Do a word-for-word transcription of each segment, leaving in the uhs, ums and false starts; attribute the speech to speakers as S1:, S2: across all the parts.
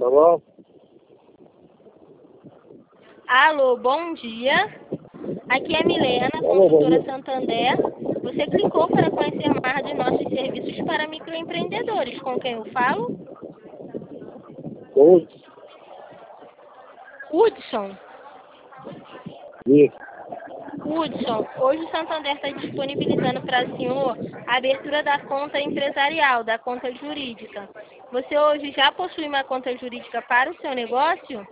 S1: Tá bom?
S2: Alô, bom dia. Aqui é Milena,
S1: Alô, bom
S2: consultora
S1: dia.
S2: Santander. Você clicou para conhecer mais de nossos serviços para microempreendedores. Com quem eu falo?
S1: Oi.
S2: Hudson.
S1: Isso.
S2: Hudson, hoje o Santander está disponibilizando para o senhor a abertura da conta empresarial, da conta jurídica. Você hoje já possui uma conta jurídica para o seu negócio?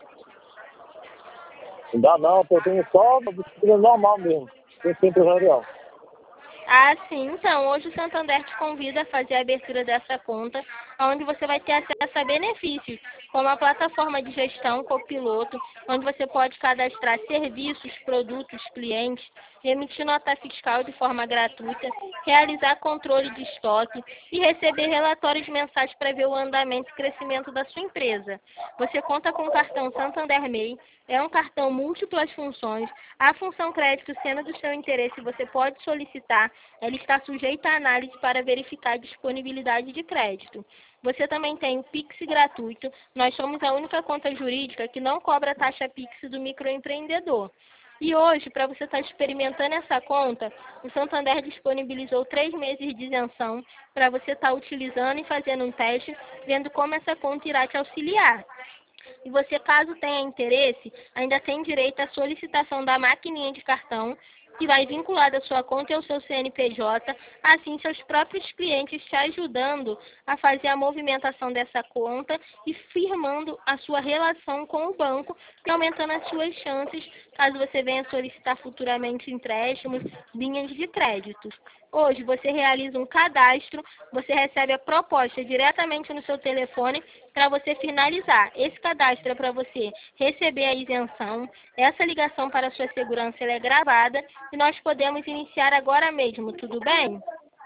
S1: Não dá não, eu tenho só uma bicicleta normal mesmo. Tem que ser empresarial.
S2: Ah, sim. Então, hoje o Santander te convida a fazer a abertura dessa conta, onde você vai ter acesso a benefícios, como a plataforma de gestão Copiloto, onde você pode cadastrar serviços, produtos, clientes, emitir nota fiscal de forma gratuita, realizar controle de estoque e receber relatórios mensais para ver o andamento e crescimento da sua empresa. Você conta com o cartão Santander M E I, é um cartão múltiplas funções. A função crédito, sendo do seu interesse, você pode solicitar. Ela está sujeita à análise para verificar a disponibilidade de crédito. Você também tem o Pix gratuito. Nós somos a única conta jurídica que não cobra taxa Pix do microempreendedor. E hoje, para você estar experimentando essa conta, o Santander disponibilizou três meses de isenção para você estar utilizando e fazendo um teste, vendo como essa conta irá te auxiliar. E você, caso tenha interesse, ainda tem direito à solicitação da maquininha de cartão, que vai vinculada à sua conta e ao seu C N P J, assim seus próprios clientes te ajudando a fazer a movimentação dessa conta e firmando a sua relação com o banco e aumentando as suas chances, caso você venha solicitar futuramente empréstimos, linhas de crédito. Hoje você realiza um cadastro, você recebe a proposta diretamente no seu telefone para você finalizar. Esse cadastro é para você receber a isenção. Essa ligação para a sua segurança ela é gravada e nós podemos iniciar agora mesmo, tudo bem?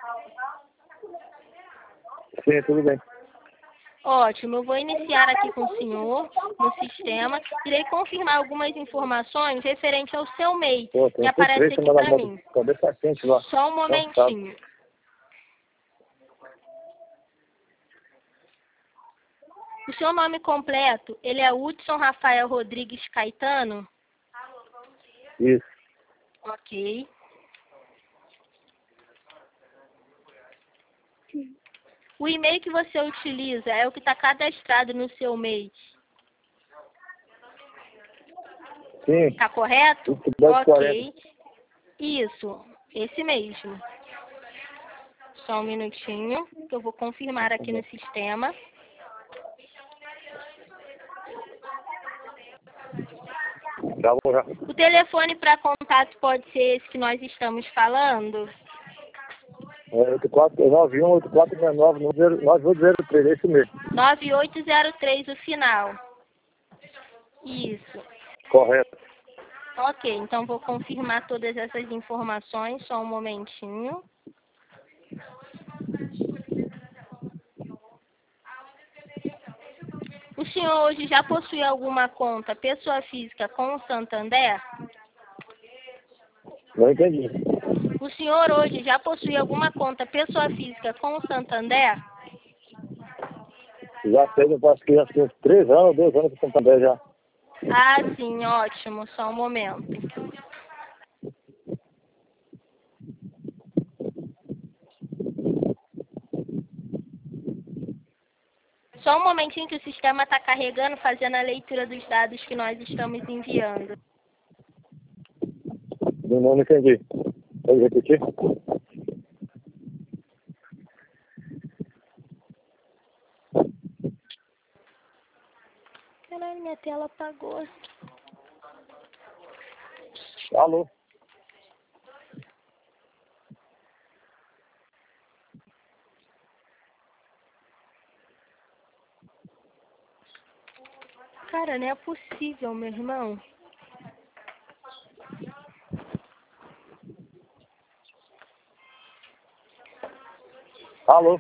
S1: Sim, tudo bem.
S2: Ótimo, eu vou iniciar aqui com o senhor no sistema. Irei confirmar algumas informações referente ao seu M E I,
S1: Pô,
S2: que
S1: tem
S2: aparece
S1: três
S2: aqui
S1: semanas
S2: para
S1: de
S2: mim.
S1: cabeça quente lá.
S2: Só um momentinho. O seu nome completo, ele é Hudson Rafael Rodrigues Caetano?
S1: Isso.
S2: Ok. O e-mail que você utiliza é o que está cadastrado no seu M E I.
S1: Sim.
S2: Está correto?
S1: vinte e dois quarenta.
S2: Ok. Isso, esse mesmo. Só um minutinho, que eu vou confirmar aqui no sistema.
S1: Já vou já.
S2: O telefone para contato pode ser esse que nós estamos falando?
S1: É oito quatro nove um oito quatro seis nove nove oito zero três, é isso mesmo.
S2: nove oito zero três o final. Isso.
S1: Correto.
S2: Ok, então vou confirmar todas essas informações, só um momentinho. O senhor hoje já possui alguma conta, pessoa física, com o Santander?
S1: Não entendi.
S2: O senhor hoje já possui alguma conta, pessoa física, com o Santander?
S1: Já fez, eu acho que já tem uns três anos, dois anos que Santander já.
S2: Ah, sim, ótimo, só um momento. Só um momentinho que o sistema está carregando, fazendo a leitura dos dados que nós estamos enviando.
S1: Não, não entendi. Pode repetir?
S2: Caralho, minha tela apagou.
S1: Alô?
S2: Cara, não é possível, meu irmão.
S1: Alô?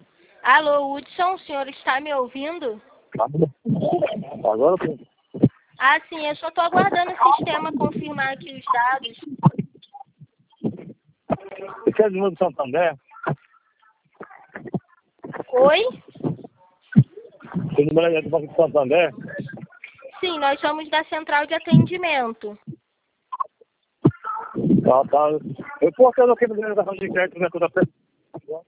S2: Alô, Hudson, o senhor está me ouvindo?
S1: Agora sim.
S2: Ah, sim, eu só estou aguardando o sistema confirmar aqui os dados.
S1: Você é de Novo Santander?
S2: Oi?
S1: Você número é do Banco de Santander?
S2: Sim, nós somos da central de atendimento.
S1: Tá, tá. Eu por que eu não quero ver a de crédito na conta pessoal?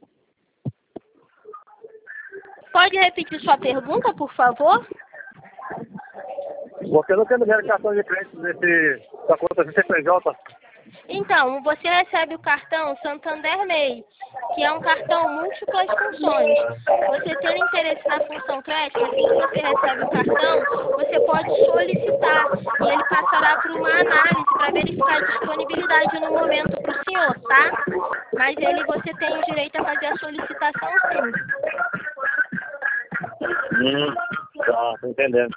S2: Pode repetir sua pergunta, por favor?
S1: Porque eu não quero ver cartão de crédito desse, da conta C P J.
S2: Então, você recebe o cartão Santander MEI, que é um cartão múltiplas funções. Você tendo interesse na função crédito, assim que você recebe o cartão, você pode solicitar e ele passará por uma análise para verificar a disponibilidade no momento para o senhor, tá? Mas ele, você tem o direito a fazer a solicitação sim.
S1: Hum, tá, tô entendendo.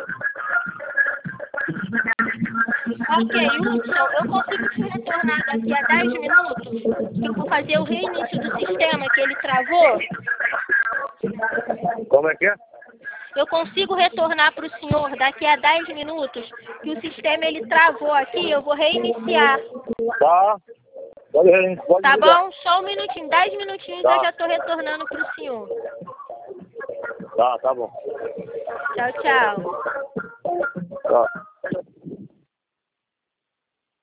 S2: Ok, Hudson, eu consigo te retornar daqui a dez minutos? Que eu vou fazer o reinício do sistema que ele travou?
S1: Como é que é?
S2: Eu consigo retornar para o senhor daqui a dez minutos? Que o sistema ele travou aqui, eu vou reiniciar.
S1: Tá. Pode, pode
S2: Tá
S1: ligar.
S2: bom? Só um minutinho, dez minutinhos
S1: Tá.
S2: eu já estou retornando para o senhor.
S1: Tá, tá bom.
S2: Tchau, tchau.
S1: Tá.